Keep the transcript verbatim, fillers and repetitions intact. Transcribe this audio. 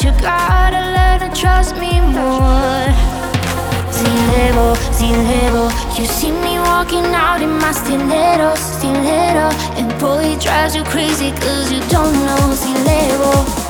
you gotta learn to trust me more. Stiletto, stiletto, you see me walking out in my stiletto, stiletto. And boy, it drives you crazy cause you don't know. Stiletto.